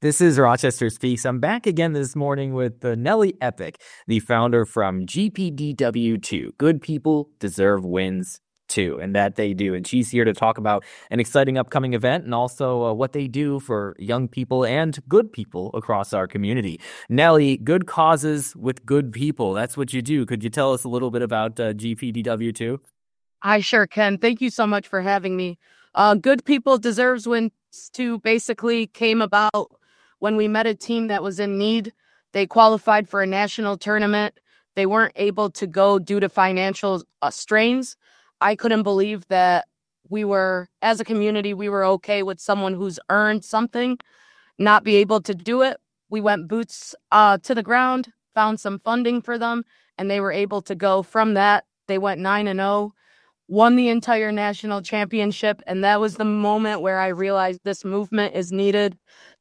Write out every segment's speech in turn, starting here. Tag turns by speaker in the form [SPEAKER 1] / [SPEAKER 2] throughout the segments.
[SPEAKER 1] This is Rochester Speaks. I'm back again this morning with Nellie Epic, the founder from GPDW2. Good people deserve wins too, and that they do. And she's here to talk about an exciting upcoming event and also what they do for young people and good people across our community. Nellie, good causes with good people. That's what you do. Could you tell us a little bit about GPDW2?
[SPEAKER 2] I sure can. Thank you so much for having me. Good People Deserves Wins 2 basically came about when we met a team that was in need. They qualified for a national tournament. They weren't able to go due to financial strains. I couldn't believe that as a community, we were okay with someone who's earned something not be able to do it. We went boots to the ground, found some funding for them, and they were able to go. From that, they went 9-0. Won the entire national championship, and that was the moment where I realized this movement is needed.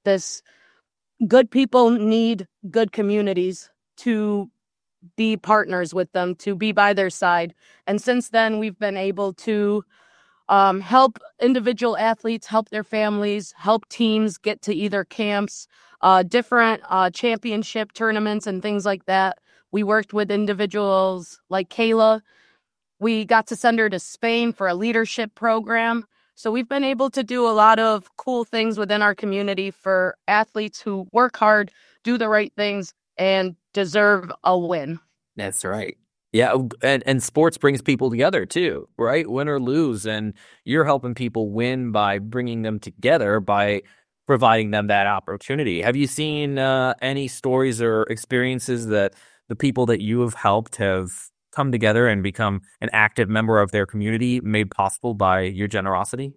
[SPEAKER 2] Good people need good communities to be partners with them, to be by their side. And since then, we've been able to help individual athletes, help their families, help teams get to either camps, different championship tournaments and things like that. We worked with individuals like Kayla. We got to send her to Spain for a leadership program. So we've been able to do a lot of cool things within our community for athletes who work hard, do the right things, and deserve a win.
[SPEAKER 1] That's right. Yeah, and sports brings people together too, right? Win or lose, and you're helping people win by bringing them together, by providing them that opportunity. Have you seen any stories or experiences that the people that you have helped have come together and become an active member of their community made possible by your generosity?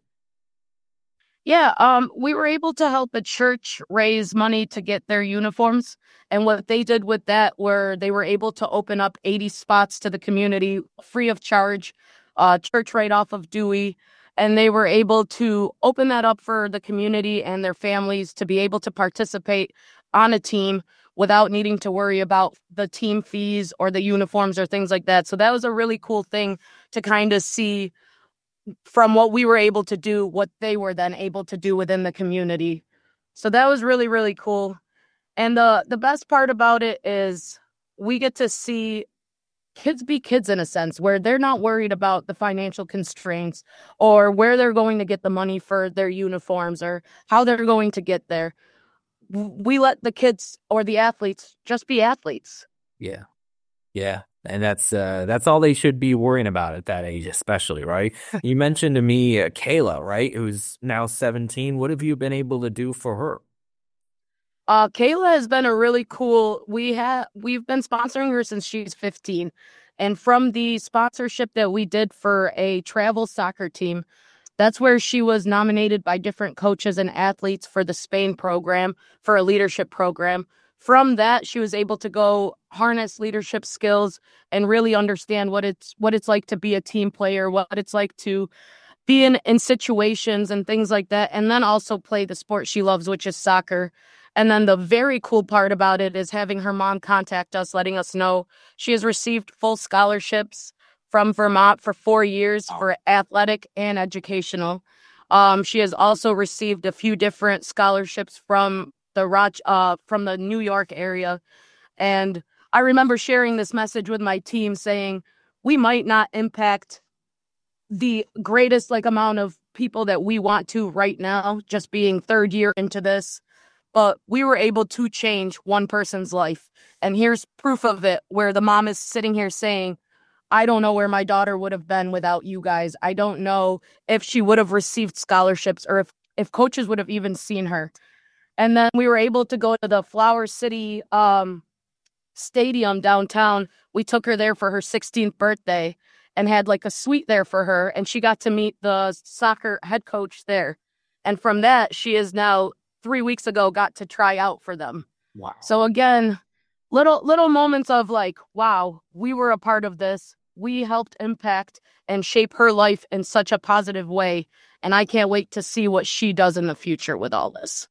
[SPEAKER 2] Yeah, we were able to help a church raise money to get their uniforms. And what they did with that were they were able to open up 80 spots to the community free of charge, church right off of Dewey. And they were able to open that up for the community and their families to be able to participate on a team without needing to worry about the team fees or the uniforms or things like that. So that was a really cool thing to kind of see from what we were able to do, what they were then able to do within the community. So that was really, really cool. And the best part about it is we get to see kids be kids in a sense, where they're not worried about the financial constraints or where they're going to get the money for their uniforms or how they're going to get there. We let the kids or the athletes just be athletes.
[SPEAKER 1] Yeah. And that's all they should be worrying about at that age, especially, right? You mentioned to me Kayla, right, who's now 17. What have you been able to do for her?
[SPEAKER 2] Kayla has been a really cool. We've been sponsoring her since she's 15, and from the sponsorship that we did for a travel soccer team, that's where she was nominated by different coaches and athletes for the Spain program, for a leadership program. From that, she was able to go harness leadership skills and really understand what it's like to be a team player, what it's like to be in situations and things like that, and then also play the sport she loves, which is soccer. And then the very cool part about it is having her mom contact us, letting us know she has received full scholarships from Vermont for 4 years for athletic and educational. She has also received a few different scholarships from the New York area. And I remember sharing this message with my team saying, we might not impact the greatest amount of people that we want to right now, just being third year into this, but we were able to change one person's life. And here's proof of it, where the mom is sitting here saying, I don't know where my daughter would have been without you guys. I don't know if she would have received scholarships or if coaches would have even seen her. And then we were able to go to the Flower City Stadium downtown. We took her there for her 16th birthday and had a suite there for her. And she got to meet the soccer head coach there. And from that, she is now 3 weeks ago got to try out for them.
[SPEAKER 1] Wow.
[SPEAKER 2] So again, little moments of wow, we were a part of this. We helped impact and shape her life in such a positive way. And I can't wait to see what she does in the future with all this.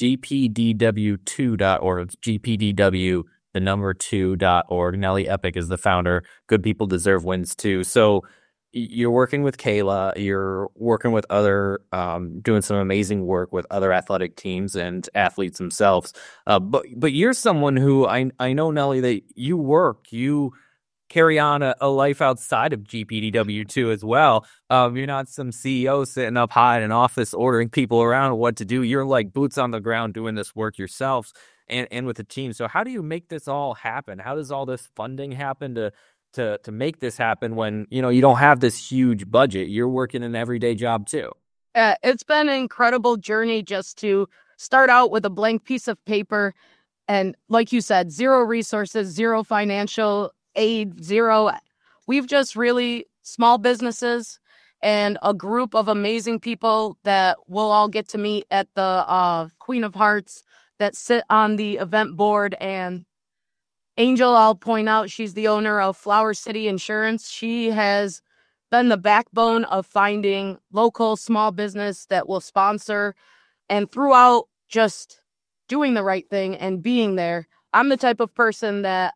[SPEAKER 1] GPDW2.org, GPDW, the number 2.org. Nellie Epic is the founder. Good people deserve wins too. So you're working with Kayla, you're working with other, doing some amazing work with other athletic teams and athletes themselves. But you're someone who I know, Nelly, that you carry on a life outside of GPDW2 as well. You're not some CEO sitting up high in an office ordering people around what to do. You're like boots on the ground doing this work yourselves and with the team. So how do you make this all happen? How does all this funding happen to make this happen when, you don't have this huge budget? You're working an everyday job too.
[SPEAKER 2] It's been an incredible journey just to start out with a blank piece of paper. And like you said, zero resources, zero financial aid, zero. We've just really small businesses and a group of amazing people that we'll all get to meet at the Queen of Hearts that sit on the event board. And Angel, I'll point out, she's the owner of Flower City Insurance. She has been the backbone of finding local small business that will sponsor, and throughout just doing the right thing and being there. I'm the type of person that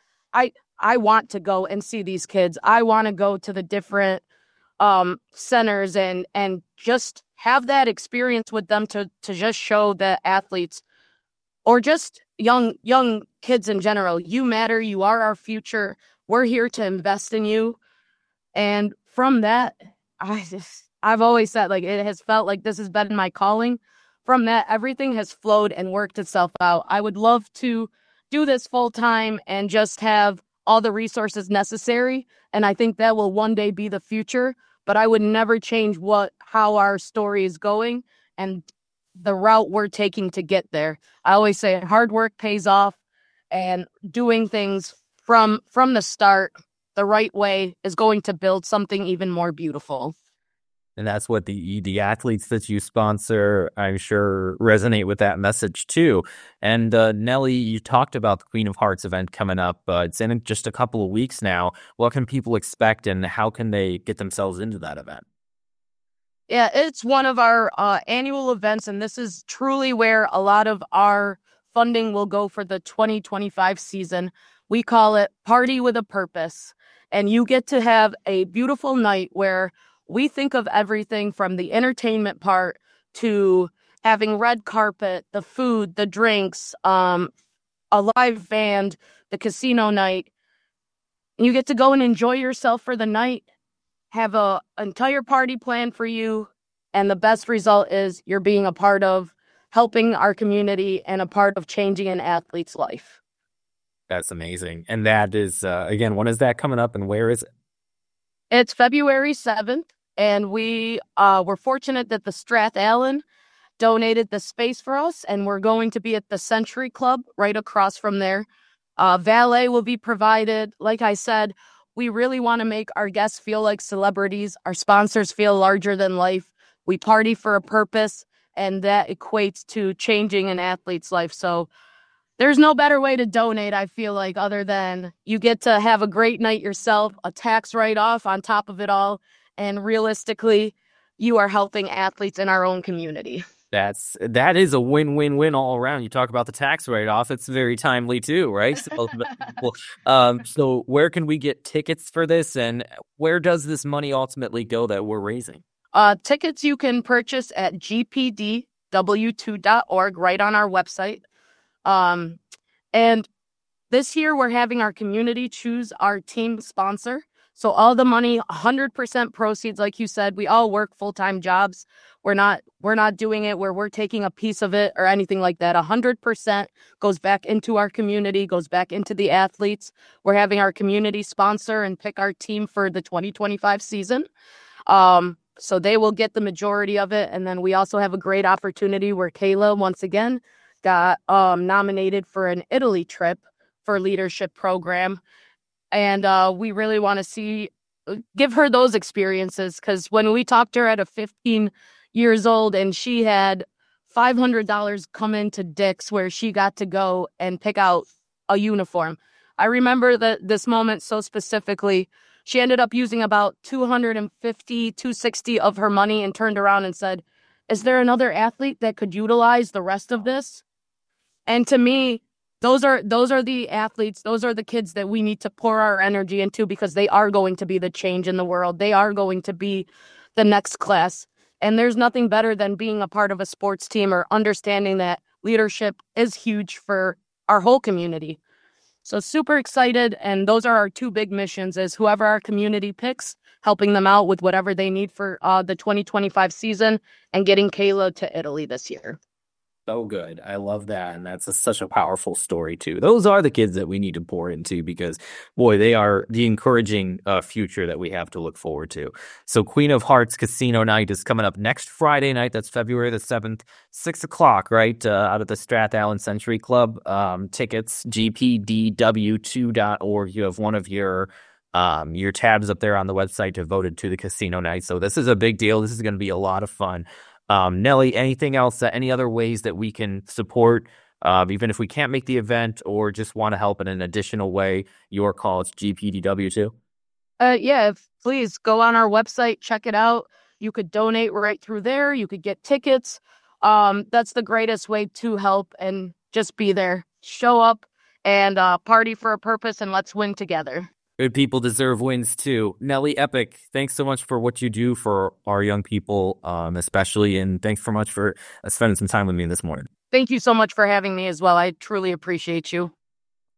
[SPEAKER 2] I want to go and see these kids. I want to go to the different centers and just have that experience with them to just show the athletes or just young kids in general, you matter, you are our future. We're here to invest in you. And from that, I've always said, like, it has felt like this has been my calling. From that, everything has flowed and worked itself out. I would love to do this full time and just have all the resources necessary. And I think that will one day be the future, but I would never change how our story is going and the route we're taking to get there. I always say hard work pays off, and doing things from the start the right way is going to build something even more beautiful.
[SPEAKER 1] And that's what the athletes that you sponsor, I'm sure, resonate with that message too. And Nelly, you talked about the Queen of Hearts event coming up. It's in just a couple of weeks now. What can people expect, and how can they get themselves into that event?
[SPEAKER 2] Yeah, it's one of our annual events, and this is truly where a lot of our funding will go for the 2025 season. We call it Party with a Purpose, and you get to have a beautiful night where we think of everything from the entertainment part to having red carpet, the food, the drinks, a live band, the casino night. You get to go and enjoy yourself for the night, have an entire party planned for you, and the best result is you're being a part of helping our community and a part of changing an athlete's life.
[SPEAKER 1] That's amazing. And that is, again, when is that coming up and where is it?
[SPEAKER 2] It's February 7th, and we were fortunate that the Strathallan donated the space for us, and we're going to be at the Century Club right across from there. Valet will be provided. Like I said, we really want to make our guests feel like celebrities. Our sponsors feel larger than life. We party for a purpose, and that equates to changing an athlete's life. So there's no better way to donate, I feel like, other than you get to have a great night yourself, a tax write-off on top of it all, and realistically, you are helping athletes in our own community.
[SPEAKER 1] That is a win-win-win all around. You talk about the tax write-off; it's very timely too, right? So where can we get tickets for this, and where does this money ultimately go that we're raising?
[SPEAKER 2] Tickets you can purchase at gpdw2.org, right on our website. And this year we're having our community choose our team sponsor. So all the money, 100% proceeds, like you said, we all work full-time jobs. We're not doing it where we're taking a piece of it or anything like that. 100% goes back into our community, goes back into the athletes. We're having our community sponsor and pick our team for the 2025 season. So they will get the majority of it. And then we also have a great opportunity where Kayla, once again, got nominated for an Italy trip for leadership program. And we really want to give her those experiences, because when we talked to her at 15 years old and she had $500 come into Dick's where she got to go and pick out a uniform. I remember this moment so specifically. She ended up using about $250-$260 of her money and turned around and said, "Is there another athlete that could utilize the rest of this?" And to me, those are the athletes, those are the kids that we need to pour our energy into, because they are going to be the change in the world. They are going to be the next class. And there's nothing better than being a part of a sports team or understanding that leadership is huge for our whole community. So super excited. And those are our two big missions, is whoever our community picks, helping them out with whatever they need for the 2025 season, and getting Kayla to Italy this year.
[SPEAKER 1] So good. I love that. And that's such a powerful story, too. Those are the kids that we need to pour into because, boy, they are the encouraging future that we have to look forward to. So Queen of Hearts Casino Night is coming up next Friday night. That's February the 7th, 6 o'clock, right? Out at the Strath Allen Century Club. Tickets, gpdw2.org. You have one of your tabs up there on the website devoted to the casino night. So this is a big deal. This is going to be a lot of fun. Nelly, anything else, any other ways that we can support, even if we can't make the event or just want to help in an additional way? Your call, it's GPDW2.
[SPEAKER 2] Yeah, please go on our website, check it out. You could donate right through there. You could get tickets. That's the greatest way to help, and just be there. Show up and party for a purpose, and let's win together.
[SPEAKER 1] Good people deserve wins too. Nelly Epic, thanks so much for what you do for our young people, especially, and thanks so much for spending some time with me this morning.
[SPEAKER 2] Thank you so much for having me as well. I truly appreciate you.